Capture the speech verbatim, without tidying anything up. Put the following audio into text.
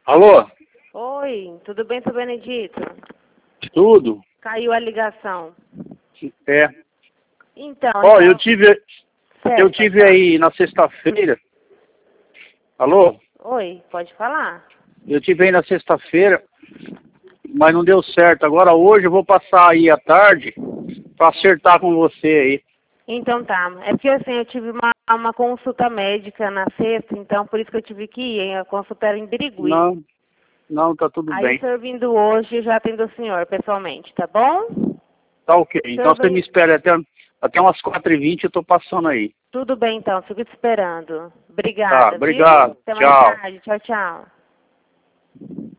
Alô? Oi, tudo bem, seu Benedito? Tudo? Caiu a ligação. É. Então, Ó, então eu tive, certo, eu tive tá. aí na sexta-feira. Alô? Oi, pode falar? Eu tive aí na sexta-feira, mas não deu certo. Agora hoje eu vou passar aí à tarde pra acertar com você aí. Então tá. É porque assim, eu tive uma, uma consulta médica na sexta, então por isso que eu tive que ir, hein? A consulta era em Birigui. Não, não, tá tudo Aí o bem. senhor vindo hoje, já atendo o senhor pessoalmente, tá bom? Tá ok. O Então senhor você me vem... espera até, até umas quatro e vinte eu tô passando aí. Tudo bem então, fico te esperando. Tá, Obrigada, viu? obrigado. Até mais Tchau. tarde. Tchau, tchau.